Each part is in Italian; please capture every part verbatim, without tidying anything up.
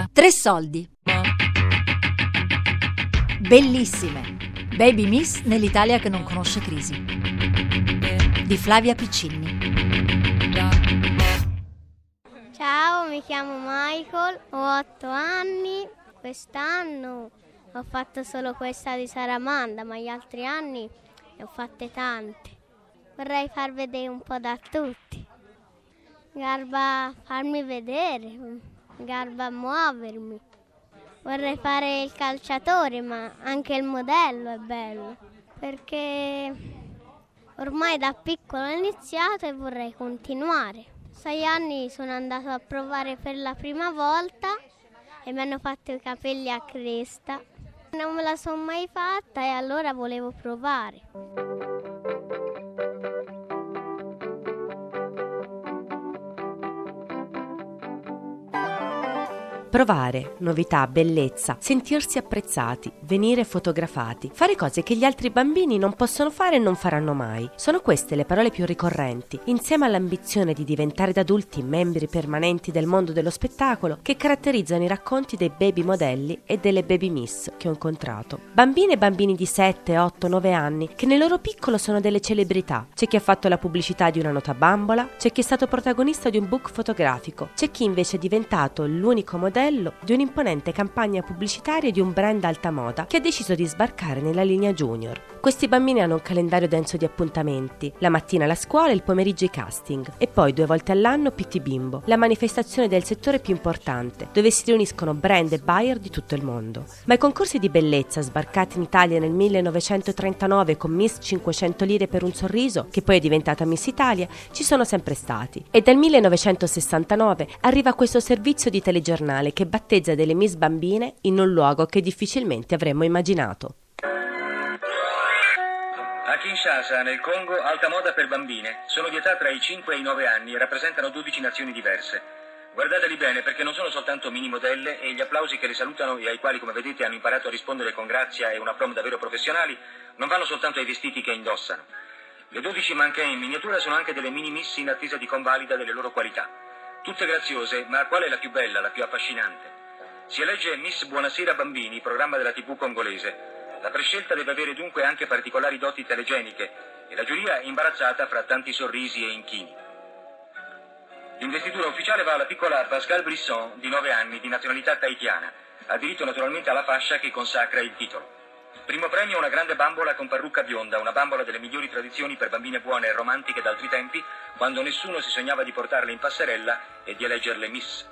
Tre soldi. Bellissime. Baby Miss nell'Italia che non conosce crisi. Di Flavia Piccinni. Ciao, mi chiamo Michael, ho otto anni. Quest'anno ho fatto solo questa di Saramanda, ma gli altri anni ne ho fatte tante. Vorrei far vedere un po' da tutti. Garba farmi vedere, garba muovermi. Vorrei fare il calciatore, ma anche il modello è bello, perché ormai da piccolo ho iniziato e vorrei continuare. Sei anni sono andato a provare per la prima volta e mi hanno fatto i capelli a cresta. Non me la sono mai fatta e allora volevo provare. Provare, novità, bellezza, sentirsi apprezzati, venire fotografati, fare cose che gli altri bambini non possono fare e non faranno mai. Sono queste le parole più ricorrenti, insieme all'ambizione di diventare da adulti membri permanenti del mondo dello spettacolo, che caratterizzano i racconti dei baby modelli e delle baby miss che ho incontrato. Bambine e bambini di sette, otto, nove anni che nel loro piccolo sono delle celebrità. C'è chi ha fatto la pubblicità di una nota bambola, c'è chi è stato protagonista di un book fotografico, c'è chi invece è diventato l'unico modello di un'imponente campagna pubblicitaria di un brand alta moda che ha deciso di sbarcare nella linea junior. Questi bambini hanno un calendario denso di appuntamenti, la mattina la scuola e il pomeriggio i casting, e poi due volte all'anno P T Bimbo, la manifestazione del settore più importante, dove si riuniscono brand e buyer di tutto il mondo. Ma i concorsi di bellezza sbarcati in Italia nel millenovecentotrentanove con Miss cinquecento lire per un sorriso, che poi è diventata Miss Italia, ci sono sempre stati. E dal millenovecentosessantanove arriva questo servizio di telegiornale che battezza delle Miss bambine in un luogo che difficilmente avremmo immaginato. A Kinshasa, nel Congo, alta moda per bambine. Sono di età tra i cinque e i nove anni e rappresentano dodici nazioni diverse. Guardateli bene perché non sono soltanto mini modelle e gli applausi che le salutano e ai quali, come vedete, hanno imparato a rispondere con grazia e una prom davvero professionali, non vanno soltanto ai vestiti che indossano. Le dodici mannequin in miniatura sono anche delle mini miss in attesa di convalida delle loro qualità. Tutte graziose, ma qual è la più bella, la più affascinante? Si elegge Miss Buonasera Bambini, programma della tivù congolese. La prescelta deve avere dunque anche particolari doti telegeniche e la giuria è imbarazzata fra tanti sorrisi e inchini. L'investitura ufficiale va alla piccola Pascal Brisson, di nove anni, di nazionalità tahitiana. Ha diritto naturalmente alla fascia che consacra il titolo. Primo premio una grande bambola con parrucca bionda, una bambola delle migliori tradizioni per bambine buone e romantiche d'altri tempi, quando nessuno si sognava di portarle in passerella e di eleggerle Miss.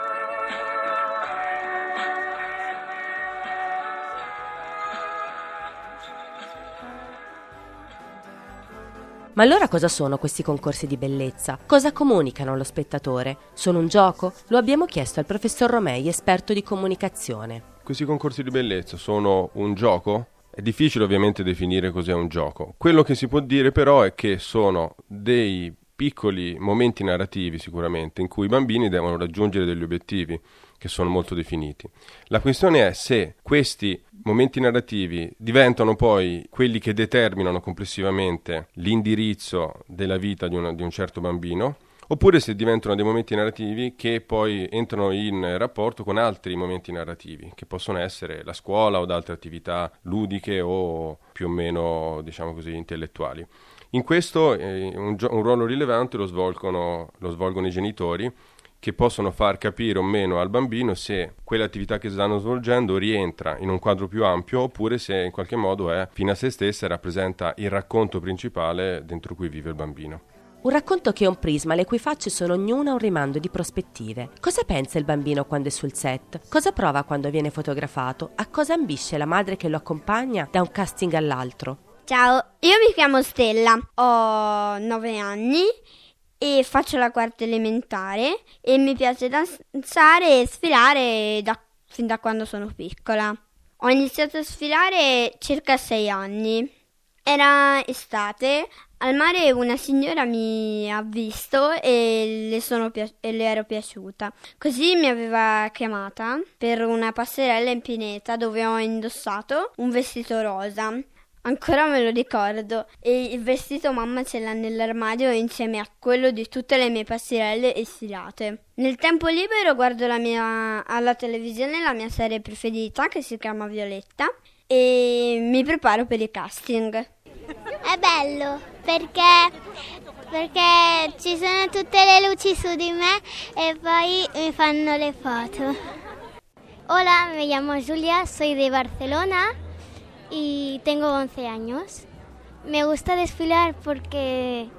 Ma allora cosa sono questi concorsi di bellezza? Cosa comunicano allo spettatore? Sono un gioco? Lo abbiamo chiesto al professor Romei, esperto di comunicazione. Questi concorsi di bellezza sono un gioco? È difficile ovviamente definire cos'è un gioco. Quello che si può dire però è che sono dei piccoli momenti narrativi sicuramente in cui i bambini devono raggiungere degli obiettivi che sono molto definiti. La questione è se questi momenti narrativi diventano poi quelli che determinano complessivamente l'indirizzo della vita di, una, di un certo bambino, oppure se diventano dei momenti narrativi che poi entrano in rapporto con altri momenti narrativi, che possono essere la scuola o altre attività ludiche o più o meno, diciamo così, intellettuali. In questo eh, un, gio- un ruolo rilevante lo svolgono, lo svolgono i genitori, che possono far capire o meno al bambino se quell'attività che stanno svolgendo rientra in un quadro più ampio oppure se in qualche modo è fine a se stessa e rappresenta il racconto principale dentro cui vive il bambino. Un racconto che è un prisma, le cui facce sono ognuna un rimando di prospettive. Cosa pensa il bambino quando è sul set? Cosa prova quando viene fotografato? A cosa ambisce la madre che lo accompagna da un casting all'altro? Ciao, io mi chiamo Stella, ho nove anni e faccio la quarta elementare e mi piace danzare e sfilare da, fin da quando sono piccola. Ho iniziato a sfilare circa sei anni. Era estate, al mare una signora mi ha visto e le, sono pi- e le ero piaciuta. Così mi aveva chiamata per una passerella in pineta dove ho indossato un vestito rosa. Ancora me lo ricordo, e il vestito mamma ce l'ha nell'armadio insieme a quello di tutte le mie passerelle e sfilate. Nel tempo libero guardo la mia, alla televisione la mia serie preferita che si chiama Violetta e mi preparo per i casting. È bello perché, perché ci sono tutte le luci su di me e poi mi fanno le foto. Hola, me llamo Julia, soy de Barcelona y tengo once años. Me gusta desfilar porque,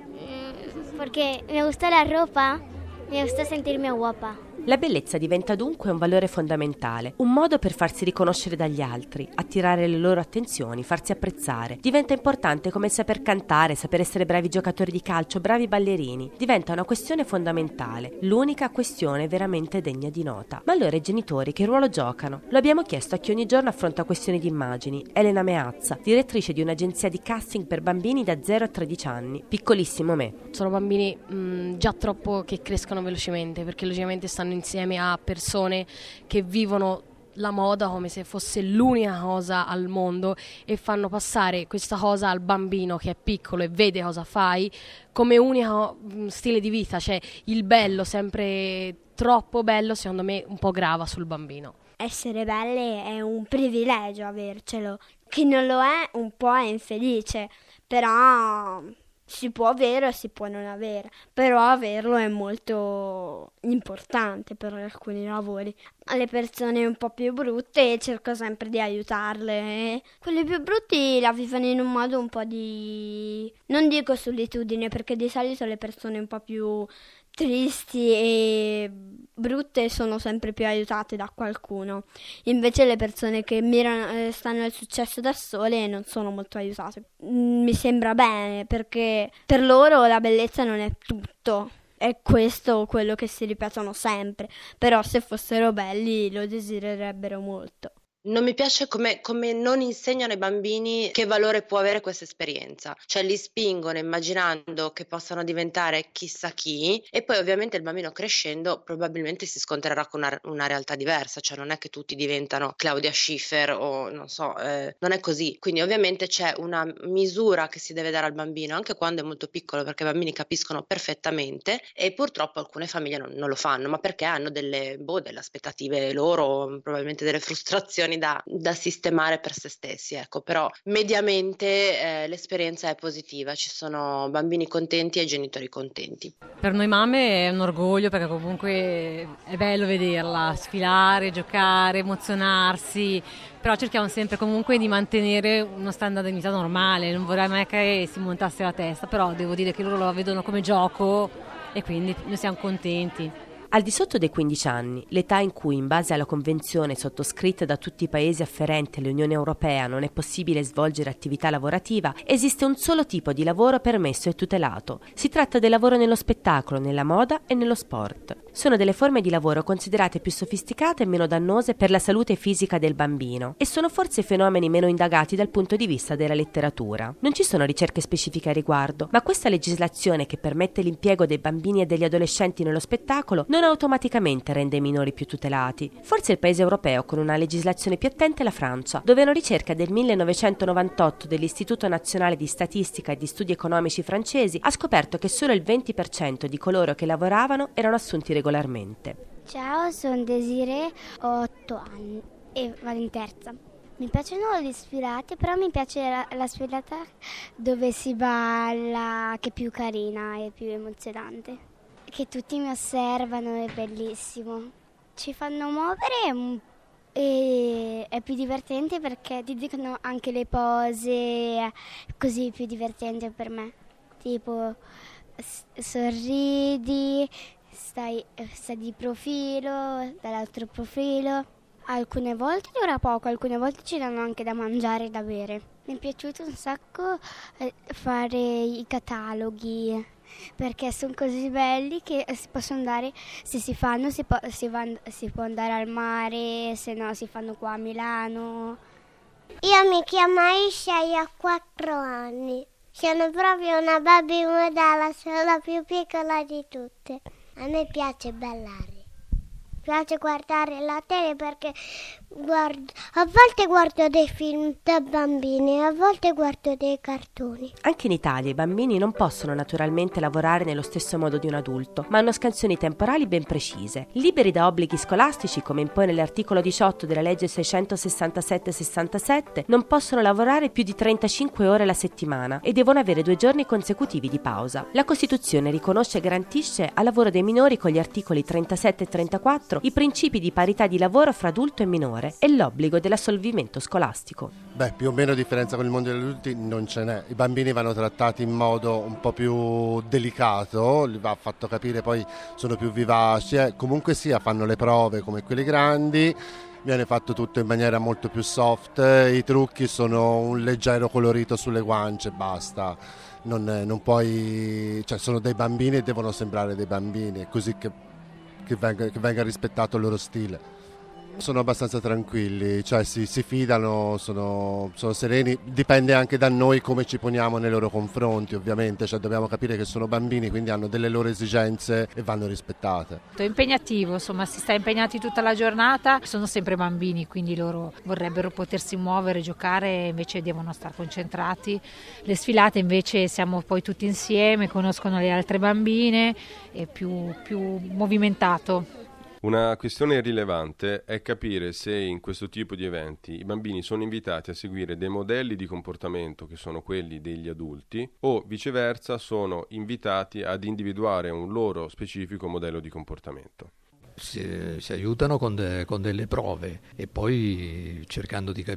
porque me gusta la ropa, me gusta sentirme guapa. La bellezza diventa dunque un valore fondamentale, un modo per farsi riconoscere dagli altri, attirare le loro attenzioni, farsi apprezzare. Diventa importante come saper cantare, saper essere bravi giocatori di calcio, bravi ballerini. Diventa una questione fondamentale, l'unica questione veramente degna di nota. Ma allora i genitori che ruolo giocano? Lo abbiamo chiesto a chi ogni giorno affronta questioni di immagini, Elena Meazza, direttrice di un'agenzia di casting per bambini da zero a tredici anni. Piccolissimo me. Sono bambini mh, già troppo che crescono velocemente, perché logicamente stanno insieme a persone che vivono la moda come se fosse l'unica cosa al mondo e fanno passare questa cosa al bambino che è piccolo e vede cosa fai come unico stile di vita, cioè il bello, sempre troppo bello, secondo me un po' grava sul bambino. Essere belle è un privilegio avercelo, chi non lo è un po' è infelice, però si può avere o si può non avere, però averlo è molto importante per alcuni lavori. Alle persone un po' più brutte cerco sempre di aiutarle. Quelli più brutti la vivono in un modo un po' di, non dico solitudine, perché di solito le persone un po' più tristi e brutte sono sempre più aiutate da qualcuno. Invece le persone che mirano, eh, stanno al successo da sole non sono molto aiutate. Mm, mi sembra bene, perché per loro la bellezza non è tutto. È questo quello che si ripetono sempre, però se fossero belli lo desidererebbero molto. Non mi piace come, come non insegnano ai bambini che valore può avere questa esperienza, cioè li spingono immaginando che possano diventare chissà chi e poi ovviamente il bambino crescendo probabilmente si scontrerà con una, una realtà diversa, cioè non è che tutti diventano Claudia Schiffer o non so, eh, non è così, quindi ovviamente c'è una misura che si deve dare al bambino anche quando è molto piccolo, perché i bambini capiscono perfettamente e purtroppo alcune famiglie non, non lo fanno, ma perché hanno delle, boh, delle aspettative loro, probabilmente delle frustrazioni Da, da sistemare per se stessi, ecco, però mediamente eh, l'esperienza è positiva, ci sono bambini contenti e genitori contenti. Per noi mamme è un orgoglio, perché comunque è bello vederla sfilare, giocare, emozionarsi, però cerchiamo sempre comunque di mantenere uno standard di vita normale, non vorrei mai che si montasse la testa, però devo dire che loro lo vedono come gioco e quindi noi siamo contenti. Al di sotto dei quindici anni, l'età in cui, in base alla convenzione sottoscritta da tutti i paesi afferenti all'Unione Europea, non è possibile svolgere attività lavorativa, esiste un solo tipo di lavoro permesso e tutelato. Si tratta del lavoro nello spettacolo, nella moda e nello sport. Sono delle forme di lavoro considerate più sofisticate e meno dannose per la salute fisica del bambino e sono forse fenomeni meno indagati dal punto di vista della letteratura. Non ci sono ricerche specifiche a riguardo, ma questa legislazione che permette l'impiego dei bambini e degli adolescenti nello spettacolo non automaticamente rende i minori più tutelati. Forse il paese europeo con una legislazione più attenta è la Francia, dove una ricerca del millenovecentonovantotto dell'Istituto Nazionale di Statistica e di Studi Economici francesi ha scoperto che solo il venti per cento di coloro che lavoravano erano assunti regolarmente. Ciao, sono Desiree, ho otto anni e vado in terza. Mi piacciono le sfilate, però mi piace la, la sfilata dove si balla, che è più carina e più emozionante. Che tutti mi osservano, è bellissimo. Ci fanno muovere e è più divertente perché ti dicono anche le pose, così è più divertente per me. Tipo sorridi, stai, stai di profilo, dall'altro profilo. Alcune volte dura poco, alcune volte ci danno anche da mangiare e da bere. Mi è piaciuto un sacco fare i cataloghi, perché sono così belli che si possono andare, se si fanno si può, si va, si può andare al mare, se no si fanno qua a Milano. Io mi chiamo Aisha e ho quattro anni. Sono proprio una baby modella, sono la più piccola di tutte. A me piace ballare. piace guardare la tele perché guardo, a volte guardo dei film da bambini, a volte guardo dei cartoni. Anche in Italia i bambini non possono naturalmente lavorare nello stesso modo di un adulto, ma hanno scansioni temporali ben precise. Liberi da obblighi scolastici, come impone l'articolo diciotto della legge seicentosessantasette sessantasette, non possono lavorare più di trentacinque ore alla settimana e devono avere due giorni consecutivi di pausa. La Costituzione riconosce e garantisce al lavoro dei minori con gli articoli trentasette e trentaquattro i principi di parità di lavoro fra adulto e minore e l'obbligo dell'assolvimento scolastico. Beh, più o meno differenza con il mondo degli adulti non ce n'è. I bambini vanno trattati in modo un po' più delicato, li va fatto capire, poi sono più vivaci, eh. Comunque sia, fanno le prove come quelli grandi, viene fatto tutto in maniera molto più soft, i trucchi sono un leggero colorito sulle guance, basta. Non, non puoi, cioè sono dei bambini e devono sembrare dei bambini, è così che, che, venga, che venga rispettato il loro stile. Sono abbastanza tranquilli, cioè si, si fidano, sono, sono sereni, dipende anche da noi come ci poniamo nei loro confronti ovviamente, cioè dobbiamo capire che sono bambini, quindi hanno delle loro esigenze e vanno rispettate. È impegnativo, insomma si sta impegnati tutta la giornata, sono sempre bambini, quindi loro vorrebbero potersi muovere, giocare, invece devono stare concentrati. Le sfilate invece siamo poi tutti insieme, conoscono le altre bambine, è più, più movimentato. Una questione rilevante è capire se in questo tipo di eventi i bambini sono invitati a seguire dei modelli di comportamento che sono quelli degli adulti o viceversa sono invitati ad individuare un loro specifico modello di comportamento. Si, si aiutano con, de, con delle prove e poi cercando di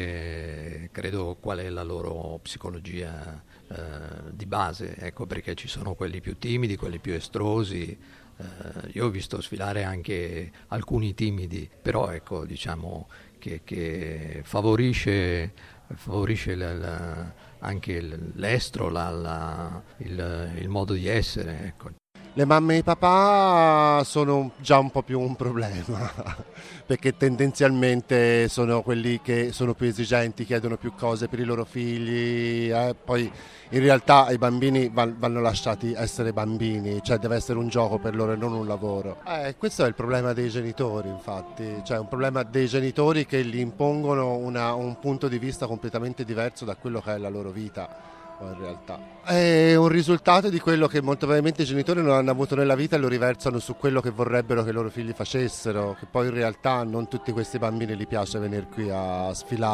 capire, credo, qual è la loro psicologia eh, di base, ecco perché ci sono quelli più timidi, quelli più estrosi. Uh, io ho visto sfilare anche alcuni timidi, però ecco diciamo che, che favorisce, favorisce la, la, anche l'estro, la, la, il, il modo di essere. Ecco. Le mamme e i papà sono già un po' più un problema perché tendenzialmente sono quelli che sono più esigenti, chiedono più cose per i loro figli, eh? Poi in realtà i bambini vanno lasciati essere bambini, cioè deve essere un gioco per loro e non un lavoro. Eh, questo è il problema dei genitori, infatti, cioè un problema dei genitori che gli impongono una, un punto di vista completamente diverso da quello che è la loro vita. In realtà è un risultato di quello che molto probabilmente i genitori non hanno avuto nella vita e lo riversano su quello che vorrebbero che i loro figli facessero, che poi in realtà non tutti questi bambini gli piace venire qui a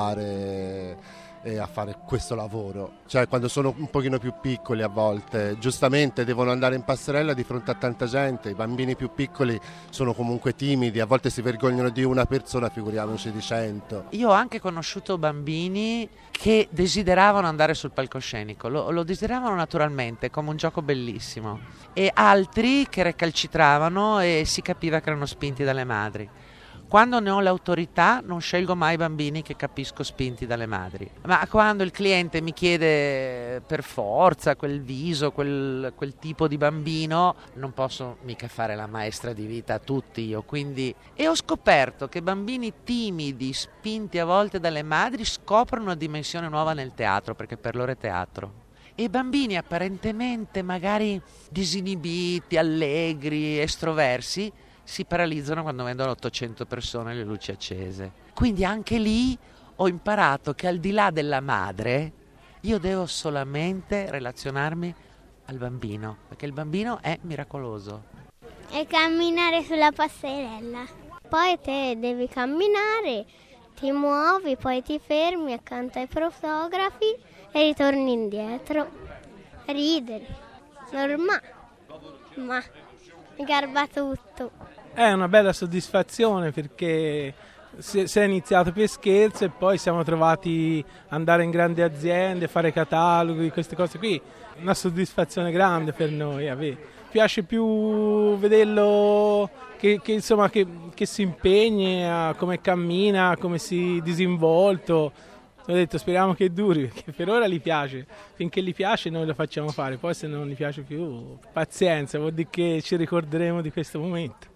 sfilare e a fare questo lavoro, cioè quando sono un pochino più piccoli a volte giustamente devono andare in passerella di fronte a tanta gente, i bambini più piccoli sono comunque timidi, a volte si vergognano di una persona, figuriamoci di cento. Io ho anche conosciuto bambini che desideravano andare sul palcoscenico, lo, lo desideravano naturalmente come un gioco bellissimo, e altri che recalcitravano e si capiva che erano spinti dalle madri. Quando ne ho l'autorità non scelgo mai bambini che capisco spinti dalle madri, ma quando il cliente mi chiede per forza quel viso, quel, quel tipo di bambino, non posso mica fare la maestra di vita a tutti io, quindi... E ho scoperto che bambini timidi, spinti a volte dalle madri, scoprono una dimensione nuova nel teatro, perché per loro è teatro. E bambini apparentemente magari disinibiti, allegri, estroversi, si paralizzano quando vedono ottocento persone e le luci accese. Quindi anche lì ho imparato che al di là della madre io devo solamente relazionarmi al bambino, perché il bambino è miracoloso. E camminare sulla passerella. Poi te devi camminare, ti muovi, poi ti fermi accanto ai fotografi e ritorni indietro. Ridere, normale, ma garba tutto. È una bella soddisfazione perché si è iniziato per scherzo e poi siamo trovati ad andare in grandi aziende, fare cataloghi, queste cose qui. Una soddisfazione grande per noi. Mi piace più vederlo che, che, insomma, che, che si impegna, come cammina, come si è disinvolto. Ho detto speriamo che duri, perché per ora gli piace, finché gli piace noi lo facciamo fare, poi se non gli piace più pazienza, vuol dire che ci ricorderemo di questo momento.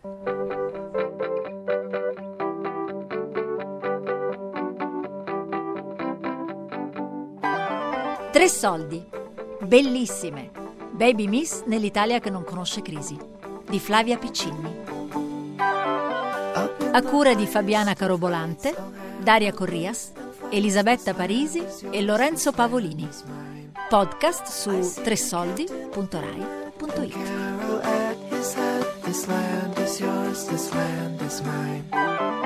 Tre soldi, bellissime, Baby Miss nell'Italia che non conosce crisi, di Flavia Piccini. A cura di Fabiana Carobolante, Daria Corrias, Elisabetta Parisi e Lorenzo Pavolini. Podcast su tresoldi punto rai punto it.